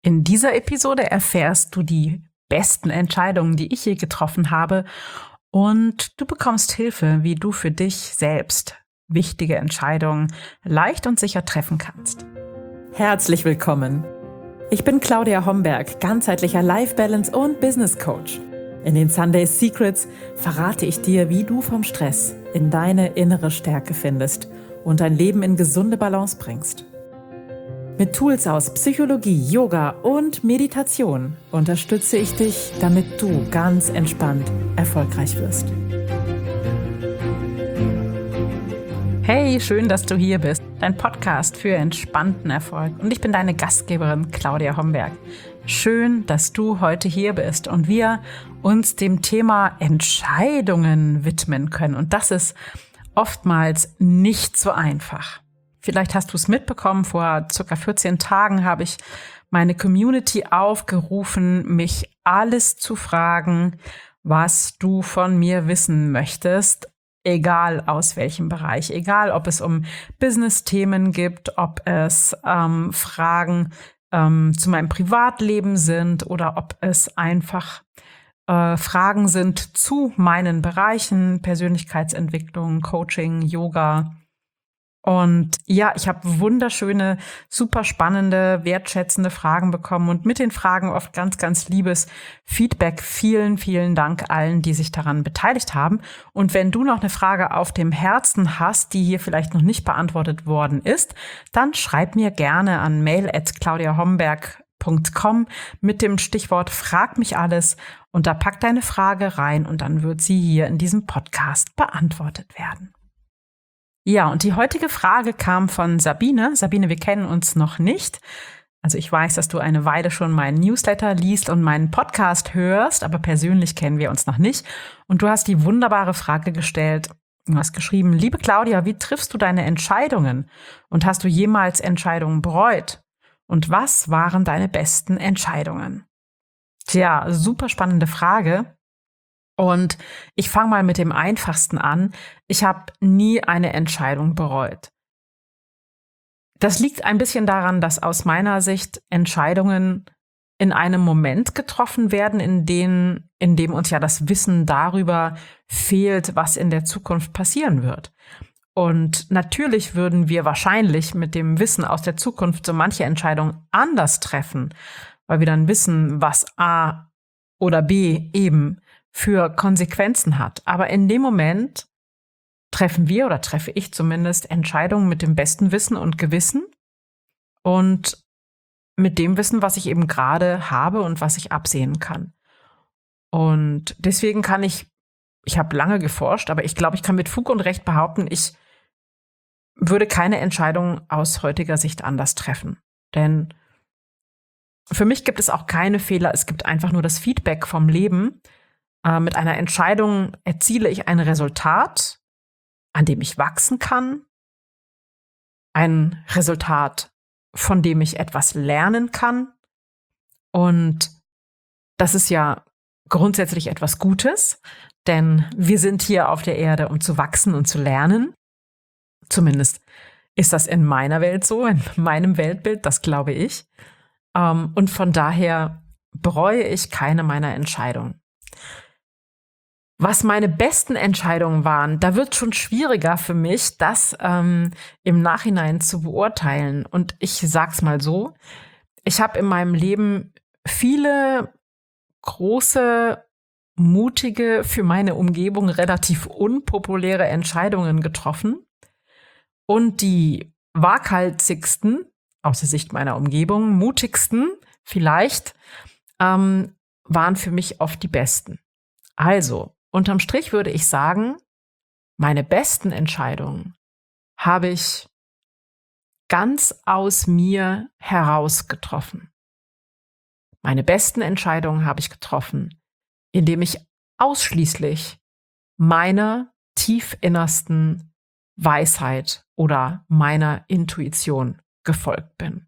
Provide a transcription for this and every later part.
In dieser Episode erfährst du die besten Entscheidungen, die ich je getroffen habe, und du bekommst Hilfe, wie du für dich selbst wichtige Entscheidungen leicht und sicher treffen kannst. Herzlich willkommen. Ich bin Claudia Homberg, ganzheitlicher Life Balance und Business Coach. In den Sunday Secrets verrate ich dir, wie du vom Stress in deine innere Stärke findest und dein Leben in gesunde Balance bringst. Mit Tools aus Psychologie, Yoga und Meditation unterstütze ich dich, damit du ganz entspannt erfolgreich wirst. Hey, schön, dass du hier bist. Dein Podcast für entspannten Erfolg. Und ich bin deine Gastgeberin Claudia Homberg. Schön, dass du heute hier bist und wir uns dem Thema Entscheidungen widmen können. Und das ist oftmals nicht so einfach. Vielleicht hast du es mitbekommen, vor circa 14 Tagen habe ich meine Community aufgerufen, mich alles zu fragen, was du von mir wissen möchtest, egal aus welchem Bereich, egal ob es um Business-Themen gibt, ob es Fragen zu meinem Privatleben sind oder ob es einfach Fragen sind zu meinen Bereichen, Persönlichkeitsentwicklung, Coaching, Yoga. Und ja, ich habe wunderschöne, super spannende, wertschätzende Fragen bekommen und mit den Fragen oft ganz, ganz liebes Feedback. Vielen, vielen Dank allen, die sich daran beteiligt haben. Und wenn du noch eine Frage auf dem Herzen hast, die hier vielleicht noch nicht beantwortet worden ist, dann schreib mir gerne an mail@claudiahomberg.com mit dem Stichwort Frag mich alles und da pack deine Frage rein und dann wird sie hier in diesem Podcast beantwortet werden. Ja, und die heutige Frage kam von Sabine. Sabine, wir kennen uns noch nicht. Also ich weiß, dass du eine Weile schon meinen Newsletter liest und meinen Podcast hörst, aber persönlich kennen wir uns noch nicht. Und du hast die wunderbare Frage gestellt. Du hast geschrieben: Liebe Claudia, wie triffst du deine Entscheidungen? Und hast du jemals Entscheidungen bereut? Und was waren deine besten Entscheidungen? Tja, super spannende Frage. Und ich fange mal mit dem Einfachsten an. Ich habe nie eine Entscheidung bereut. Das liegt ein bisschen daran, dass aus meiner Sicht Entscheidungen in einem Moment getroffen werden, in dem uns ja das Wissen darüber fehlt, was in der Zukunft passieren wird. Und natürlich würden wir wahrscheinlich mit dem Wissen aus der Zukunft so manche Entscheidung anders treffen, weil wir dann wissen, was A oder B eben für Konsequenzen hat. Aber in dem Moment treffen wir oder treffe ich zumindest Entscheidungen mit dem besten Wissen und Gewissen und mit dem Wissen, was ich eben gerade habe und was ich absehen kann. Und deswegen ich habe lange geforscht, aber ich glaube, ich kann mit Fug und Recht behaupten, ich würde keine Entscheidung aus heutiger Sicht anders treffen. Denn für mich gibt es auch keine Fehler, es gibt einfach nur das Feedback vom Leben. Mit einer Entscheidung erziele ich ein Resultat, an dem ich wachsen kann, ein Resultat, von dem ich etwas lernen kann. Und das ist ja grundsätzlich etwas Gutes, denn wir sind hier auf der Erde, um zu wachsen und zu lernen. Zumindest ist das in meiner Welt so, in meinem Weltbild, das glaube ich. Und von daher bereue ich keine meiner Entscheidungen. Was meine besten Entscheidungen waren, da wird schon schwieriger für mich, das im Nachhinein zu beurteilen. Und ich sag's mal so: Ich habe in meinem Leben viele große, mutige, für meine Umgebung relativ unpopuläre Entscheidungen getroffen. Und die waghalsigsten, aus der Sicht meiner Umgebung, mutigsten vielleicht, waren für mich oft die besten. Also, unterm Strich würde ich sagen, meine besten Entscheidungen habe ich ganz aus mir heraus getroffen. Meine besten Entscheidungen habe ich getroffen, indem ich ausschließlich meiner tiefinnersten Weisheit oder meiner Intuition gefolgt bin.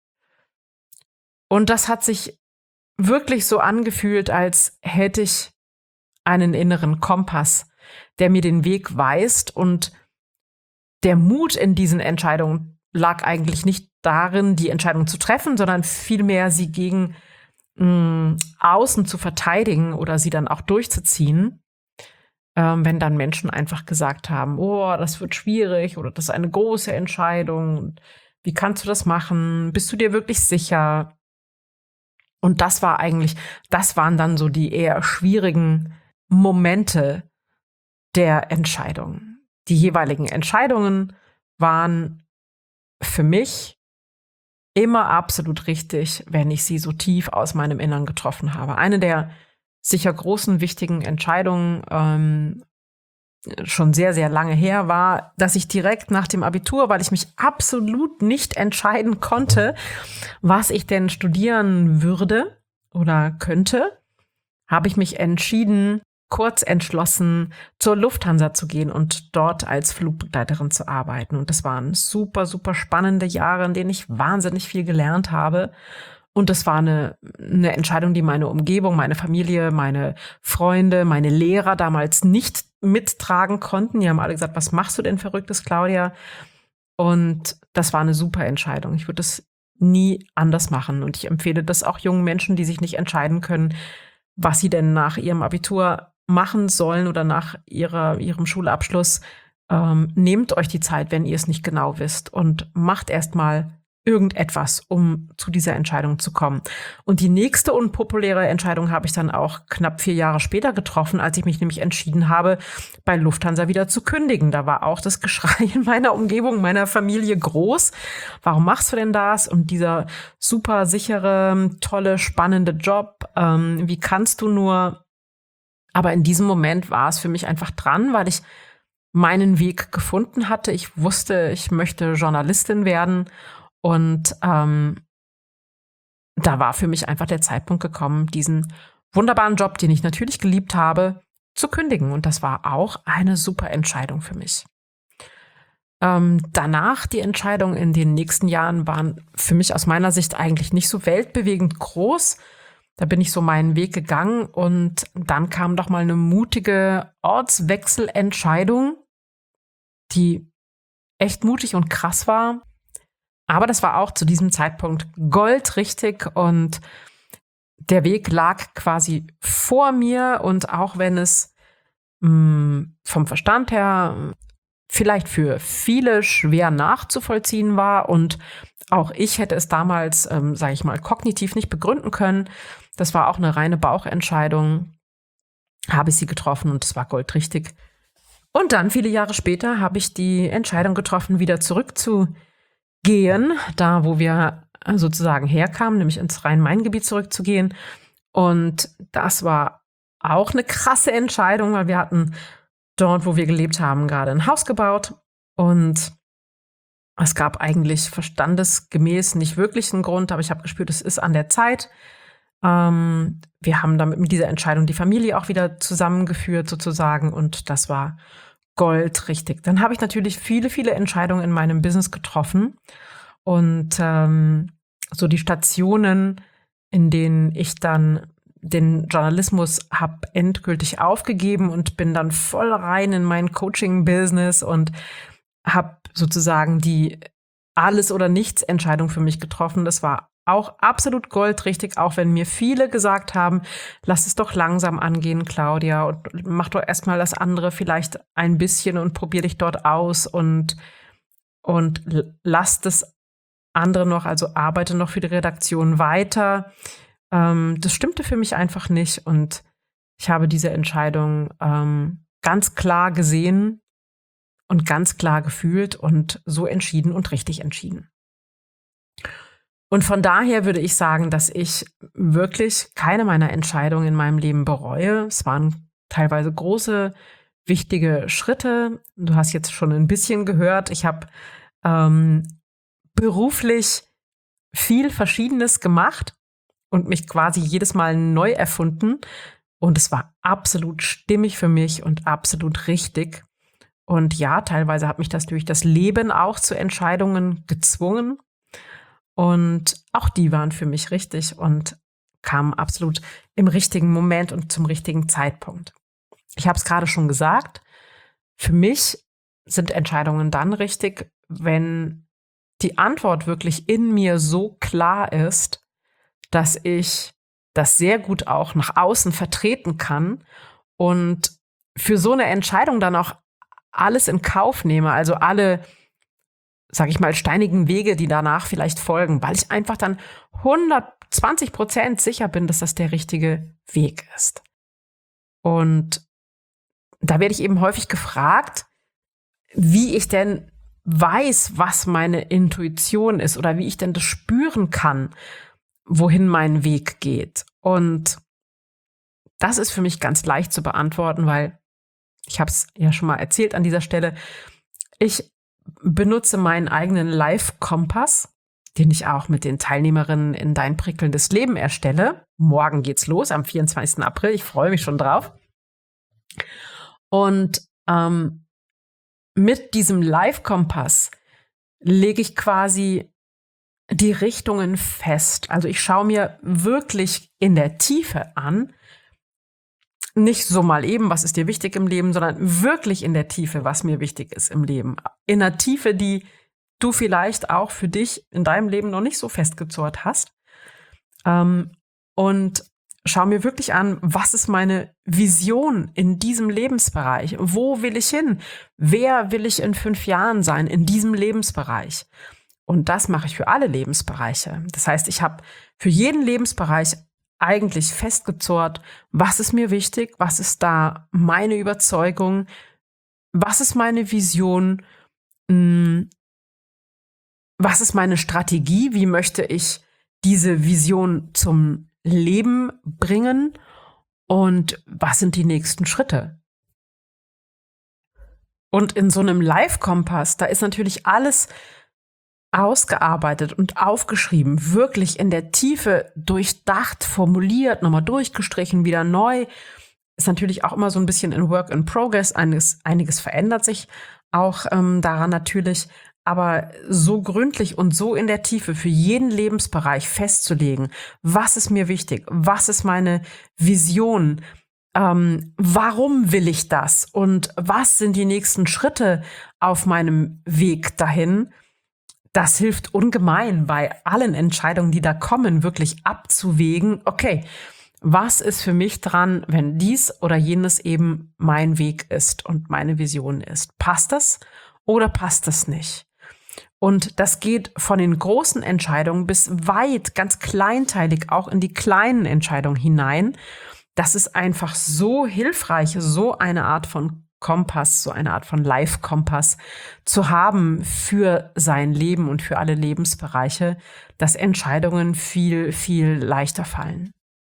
Und das hat sich wirklich so angefühlt, als hätte ich einen inneren Kompass, der mir den Weg weist. Und der Mut in diesen Entscheidungen lag eigentlich nicht darin, die Entscheidung zu treffen, sondern vielmehr sie gegen außen zu verteidigen oder sie dann auch durchzuziehen, wenn dann Menschen einfach gesagt haben, oh, das wird schwierig oder das ist eine große Entscheidung. Wie kannst du das machen? Bist du dir wirklich sicher? Und das waren dann so die eher schwierigen Momente der Entscheidung. Die jeweiligen Entscheidungen waren für mich immer absolut richtig, wenn ich sie so tief aus meinem Innern getroffen habe. Eine der sicher großen, wichtigen Entscheidungen, schon sehr, sehr lange her, war, dass ich direkt nach dem Abitur, weil ich mich absolut nicht entscheiden konnte, was ich denn studieren würde oder könnte, habe ich mich entschieden, kurz entschlossen, zur Lufthansa zu gehen und dort als Flugbegleiterin zu arbeiten. Und das waren super, super spannende Jahre, in denen ich wahnsinnig viel gelernt habe. Und das war eine Entscheidung, die meine Umgebung, meine Familie, meine Freunde, meine Lehrer damals nicht mittragen konnten. Die haben alle gesagt, was machst du denn Verrücktes, Claudia? Und das war eine super Entscheidung. Ich würde das nie anders machen. Und ich empfehle das auch jungen Menschen, die sich nicht entscheiden können, was sie denn nach ihrem Abitur machen sollen oder nach ihrem Schulabschluss. Nehmt euch die Zeit, wenn ihr es nicht genau wisst, und macht erstmal irgendetwas, um zu dieser Entscheidung zu kommen. Und die nächste unpopuläre Entscheidung habe ich dann auch knapp 4 Jahre später getroffen, als ich mich nämlich entschieden habe, bei Lufthansa wieder zu kündigen. Da war auch das Geschrei in meiner Umgebung, meiner Familie groß. Warum machst du denn das? Und dieser super sichere, tolle, spannende Job, wie kannst du nur? Aber in diesem Moment war es für mich einfach dran, weil ich meinen Weg gefunden hatte. Ich wusste, ich möchte Journalistin werden. Und da war für mich einfach der Zeitpunkt gekommen, diesen wunderbaren Job, den ich natürlich geliebt habe, zu kündigen. Und das war auch eine super Entscheidung für mich. Danach die Entscheidungen in den nächsten Jahren waren für mich aus meiner Sicht eigentlich nicht so weltbewegend groß. Da bin ich so meinen Weg gegangen und dann kam doch mal eine mutige Ortswechselentscheidung, die echt mutig und krass war. Aber das war auch zu diesem Zeitpunkt goldrichtig und der Weg lag quasi vor mir. Und auch wenn es vom Verstand her vielleicht für viele schwer nachzuvollziehen war und auch ich hätte es damals, sage ich mal, kognitiv nicht begründen können, das war auch eine reine Bauchentscheidung, habe ich sie getroffen und es war goldrichtig. Und dann, viele Jahre später, habe ich die Entscheidung getroffen, wieder zurückzugehen, da wo wir sozusagen herkamen, nämlich ins Rhein-Main-Gebiet zurückzugehen. Und das war auch eine krasse Entscheidung, weil wir hatten dort, wo wir gelebt haben, gerade ein Haus gebaut. Und es gab eigentlich verstandesgemäß nicht wirklich einen Grund, aber ich habe gespürt, es ist an der Zeit. Wir haben damit mit dieser Entscheidung die Familie auch wieder zusammengeführt sozusagen und das war goldrichtig. Dann habe ich natürlich viele, viele Entscheidungen in meinem Business getroffen und so die Stationen, in denen ich dann den Journalismus habe endgültig aufgegeben und bin dann voll rein in mein Coaching-Business und habe sozusagen die Alles-oder-Nichts-Entscheidung für mich getroffen. Das war auch absolut goldrichtig, auch wenn mir viele gesagt haben, lass es doch langsam angehen, Claudia, und mach doch erstmal das andere vielleicht ein bisschen und probier dich dort aus und lass das andere noch, also arbeite noch für die Redaktion weiter. Das stimmte für mich einfach nicht und ich habe diese Entscheidung ganz klar gesehen und ganz klar gefühlt und so entschieden und richtig entschieden. Und von daher würde ich sagen, dass ich wirklich keine meiner Entscheidungen in meinem Leben bereue. Es waren teilweise große, wichtige Schritte. Du hast jetzt schon ein bisschen gehört. Ich habe beruflich viel Verschiedenes gemacht und mich quasi jedes Mal neu erfunden. Und es war absolut stimmig für mich und absolut richtig. Und ja, teilweise hat mich das durch das Leben auch zu Entscheidungen gezwungen. Und auch die waren für mich richtig und kamen absolut im richtigen Moment und zum richtigen Zeitpunkt. Ich habe es gerade schon gesagt, für mich sind Entscheidungen dann richtig, wenn die Antwort wirklich in mir so klar ist, dass ich das sehr gut auch nach außen vertreten kann und für so eine Entscheidung dann auch alles in Kauf nehme, also alle, sage ich mal, steinigen Wege, die danach vielleicht folgen, weil ich einfach dann 120% sicher bin, dass das der richtige Weg ist. Und da werde ich eben häufig gefragt, wie ich denn weiß, was meine Intuition ist oder wie ich denn das spüren kann, wohin mein Weg geht. Und das ist für mich ganz leicht zu beantworten, weil ich habe es ja schon mal erzählt an dieser Stelle. Ich benutze meinen eigenen Life-Kompass, den ich auch mit den Teilnehmerinnen in Dein prickelndes Leben erstelle. Morgen geht's los, am 24. April. Ich freue mich schon drauf. Und mit diesem Life-Kompass lege ich quasi die Richtungen fest. Also ich schaue mir wirklich in der Tiefe an, nicht so mal eben, was ist dir wichtig im Leben, sondern wirklich in der Tiefe, was mir wichtig ist im Leben. In der Tiefe, die du vielleicht auch für dich in deinem Leben noch nicht so festgezurrt hast. Und schau mir wirklich an, was ist meine Vision in diesem Lebensbereich? Wo will ich hin? Wer will ich in 5 Jahren sein in diesem Lebensbereich? Und das mache ich für alle Lebensbereiche. Das heißt, ich habe für jeden Lebensbereich eigentlich festgezurrt, was ist mir wichtig, was ist da meine Überzeugung, was ist meine Vision, was ist meine Strategie, wie möchte ich diese Vision zum Leben bringen und was sind die nächsten Schritte. Und in so einem Live-Kompass, da ist natürlich alles ausgearbeitet und aufgeschrieben, wirklich in der Tiefe durchdacht, formuliert, nochmal durchgestrichen, wieder neu. Ist natürlich auch immer so ein bisschen in Work in Progress. Einiges verändert sich auch daran natürlich. Aber so gründlich und so in der Tiefe für jeden Lebensbereich festzulegen, was ist mir wichtig, was ist meine Vision, warum will ich das und was sind die nächsten Schritte auf meinem Weg dahin, das hilft ungemein bei allen Entscheidungen, die da kommen, wirklich abzuwägen, okay, was ist für mich dran, wenn dies oder jenes eben mein Weg ist und meine Vision ist? Passt das oder passt das nicht? Und das geht von den großen Entscheidungen bis weit, ganz kleinteilig, auch in die kleinen Entscheidungen hinein. Das ist einfach so hilfreich, so eine Art von Kompass, so eine Art von Life-Kompass zu haben für sein Leben und für alle Lebensbereiche, dass Entscheidungen viel, viel leichter fallen.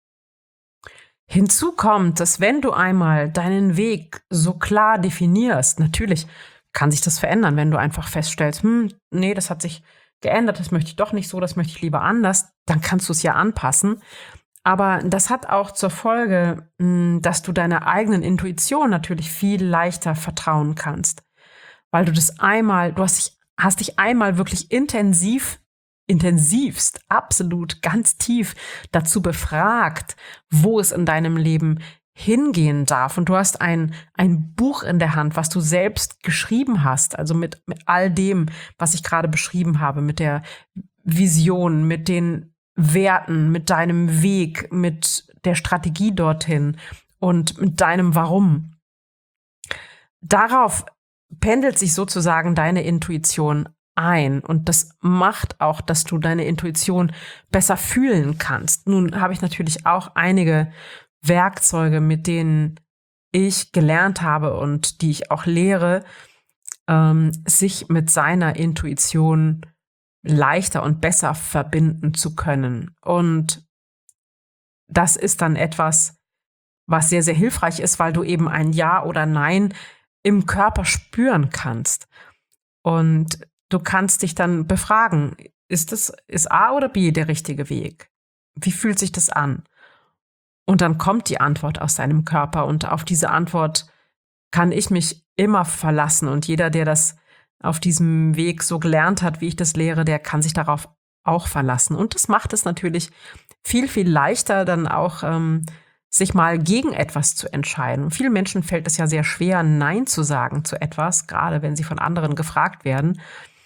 Hinzu kommt, dass wenn du einmal deinen Weg so klar definierst, natürlich kann sich das verändern, wenn du einfach feststellst, nee, das hat sich geändert, das möchte ich doch nicht so, das möchte ich lieber anders, dann kannst du es ja anpassen. Aber das hat auch zur Folge, dass du deiner eigenen Intuition natürlich viel leichter vertrauen kannst. Weil du hast dich einmal wirklich intensivst, absolut ganz tief dazu befragt, wo es in deinem Leben hingehen darf. Und du hast ein Buch in der Hand, was du selbst geschrieben hast, also mit all dem, was ich gerade beschrieben habe, mit der Vision, mit den Werten, mit deinem Weg, mit der Strategie dorthin und mit deinem Warum. Darauf pendelt sich sozusagen deine Intuition ein und das macht auch, dass du deine Intuition besser fühlen kannst. Nun habe ich natürlich auch einige Werkzeuge, mit denen ich gelernt habe und die ich auch lehre, sich mit seiner Intuition leichter und besser verbinden zu können. Und das ist dann etwas, was sehr, sehr hilfreich ist, weil du eben ein Ja oder Nein im Körper spüren kannst. Und du kannst dich dann befragen, ist A oder B der richtige Weg? Wie fühlt sich das an? Und dann kommt die Antwort aus deinem Körper und auf diese Antwort kann ich mich immer verlassen. Und jeder, der das auf diesem Weg so gelernt hat, wie ich das lehre, der kann sich darauf auch verlassen. Und das macht es natürlich viel, viel leichter, dann auch sich mal gegen etwas zu entscheiden. Und vielen Menschen fällt es ja sehr schwer, Nein zu sagen zu etwas, gerade wenn sie von anderen gefragt werden.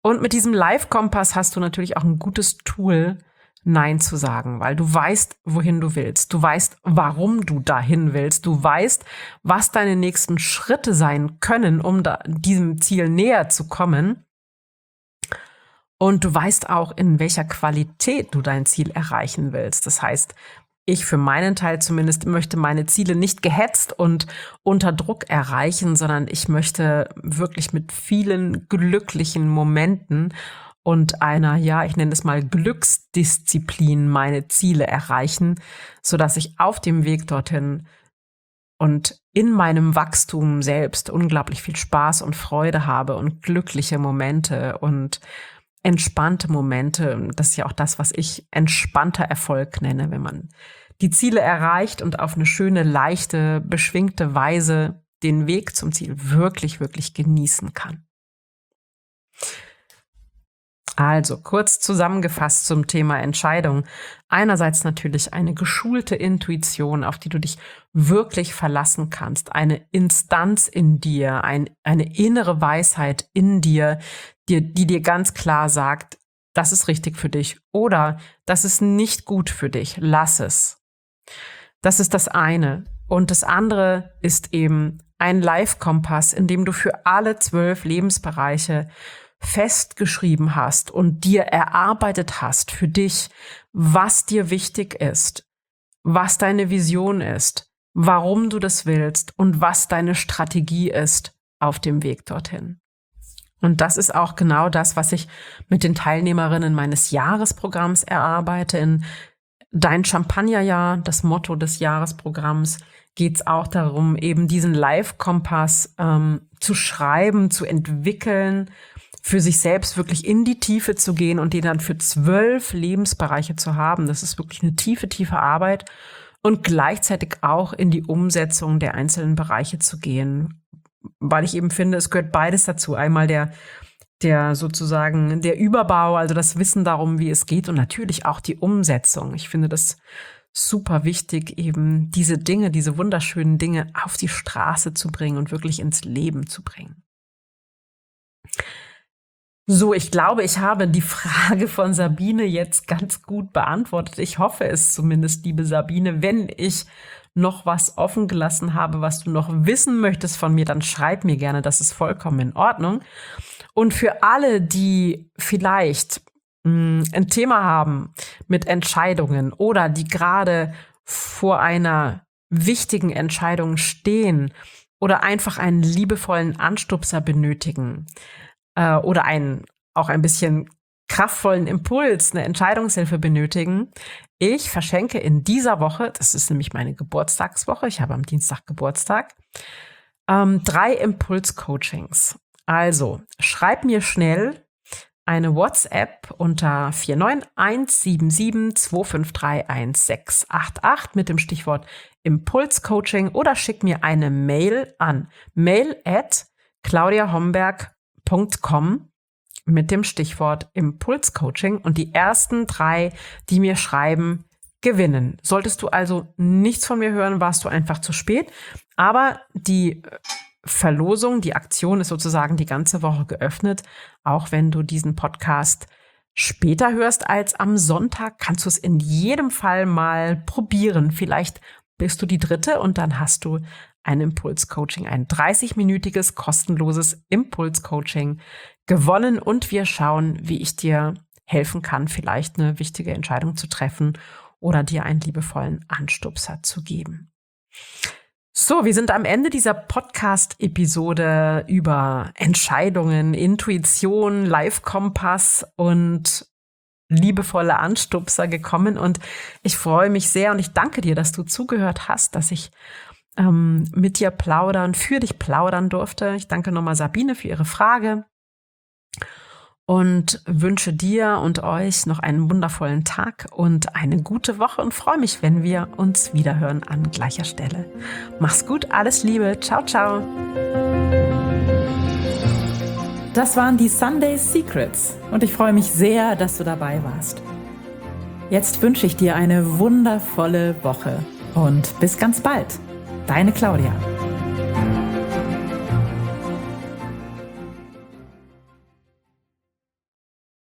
Und mit diesem Live-Kompass hast du natürlich auch ein gutes Tool, Nein zu sagen, weil du weißt, wohin du willst. Du weißt, warum du dahin willst. Du weißt, was deine nächsten Schritte sein können, um diesem Ziel näher zu kommen. Und du weißt auch, in welcher Qualität du dein Ziel erreichen willst. Das heißt, ich für meinen Teil zumindest möchte meine Ziele nicht gehetzt und unter Druck erreichen, sondern ich möchte wirklich mit vielen glücklichen Momenten und einer, ich nenne es mal Glücksdisziplin meine Ziele erreichen, sodass ich auf dem Weg dorthin und in meinem Wachstum selbst unglaublich viel Spaß und Freude habe und glückliche Momente und entspannte Momente. Das ist ja auch das, was ich entspannter Erfolg nenne, wenn man die Ziele erreicht und auf eine schöne, leichte, beschwingte Weise den Weg zum Ziel wirklich, wirklich genießen kann. Also kurz zusammengefasst zum Thema Entscheidung. Einerseits natürlich eine geschulte Intuition, auf die du dich wirklich verlassen kannst. Eine Instanz in dir, eine innere Weisheit in dir, die dir ganz klar sagt, das ist richtig für dich oder das ist nicht gut für dich, lass es. Das ist das eine. Und das andere ist eben ein Live-Kompass, in dem du für alle 12 Lebensbereiche festgeschrieben hast und dir erarbeitet hast für dich, was dir wichtig ist, was deine Vision ist, warum du das willst und was deine Strategie ist auf dem Weg dorthin. Und das ist auch genau das, was ich mit den Teilnehmerinnen meines Jahresprogramms erarbeite. In Dein Champagnerjahr, das Motto des Jahresprogramms, geht es auch darum, eben diesen Live-Kompass zu schreiben, zu entwickeln, für sich selbst wirklich in die Tiefe zu gehen und den dann für 12 Lebensbereiche zu haben. Das ist wirklich eine tiefe, tiefe Arbeit und gleichzeitig auch in die Umsetzung der einzelnen Bereiche zu gehen, weil ich eben finde, es gehört beides dazu. Einmal der sozusagen der Überbau, also das Wissen darum, wie es geht und natürlich auch die Umsetzung. Ich finde das super wichtig, eben diese Dinge, diese wunderschönen Dinge auf die Straße zu bringen und wirklich ins Leben zu bringen. So, ich glaube, ich habe die Frage von Sabine jetzt ganz gut beantwortet. Ich hoffe es zumindest, liebe Sabine. Wenn ich noch was offen gelassen habe, was du noch wissen möchtest von mir, dann schreib mir gerne, das ist vollkommen in Ordnung. Und für alle, die vielleicht ein Thema haben mit Entscheidungen oder die gerade vor einer wichtigen Entscheidung stehen oder einfach einen liebevollen Anstupser benötigen, oder auch ein bisschen kraftvollen Impuls, eine Entscheidungshilfe benötigen. Ich verschenke in dieser Woche, das ist nämlich meine Geburtstagswoche, ich habe am Dienstag Geburtstag, 3 Impuls-Coachings. Also schreib mir schnell eine WhatsApp unter 4917725316888 mit dem Stichwort Impuls-Coaching oder schick mir eine Mail an mail@claudiahomberg.com mit dem Stichwort Impulscoaching und die ersten 3, die mir schreiben, gewinnen. Solltest du also nichts von mir hören, warst du einfach zu spät. Aber die Verlosung, die Aktion ist sozusagen die ganze Woche geöffnet. Auch wenn du diesen Podcast später hörst als am Sonntag, kannst du es in jedem Fall mal probieren. Vielleicht bist du die 3. und dann hast du ein Impulscoaching, ein 30-minütiges kostenloses Impulscoaching gewonnen und wir schauen, wie ich dir helfen kann, vielleicht eine wichtige Entscheidung zu treffen oder dir einen liebevollen Anstupser zu geben. So, wir sind am Ende dieser Podcast-Episode über Entscheidungen, Intuition, Live-Kompass und liebevolle Anstupser gekommen und ich freue mich sehr und ich danke dir, dass du zugehört hast, dass ich mit dir für dich plaudern durfte. Ich danke nochmal Sabine für ihre Frage und wünsche dir und euch noch einen wundervollen Tag und eine gute Woche und freue mich, wenn wir uns wiederhören an gleicher Stelle. Mach's gut, alles Liebe, ciao, ciao. Das waren die Sunday Secrets und ich freue mich sehr, dass du dabei warst. Jetzt wünsche ich dir eine wundervolle Woche und bis ganz bald. Deine Claudia.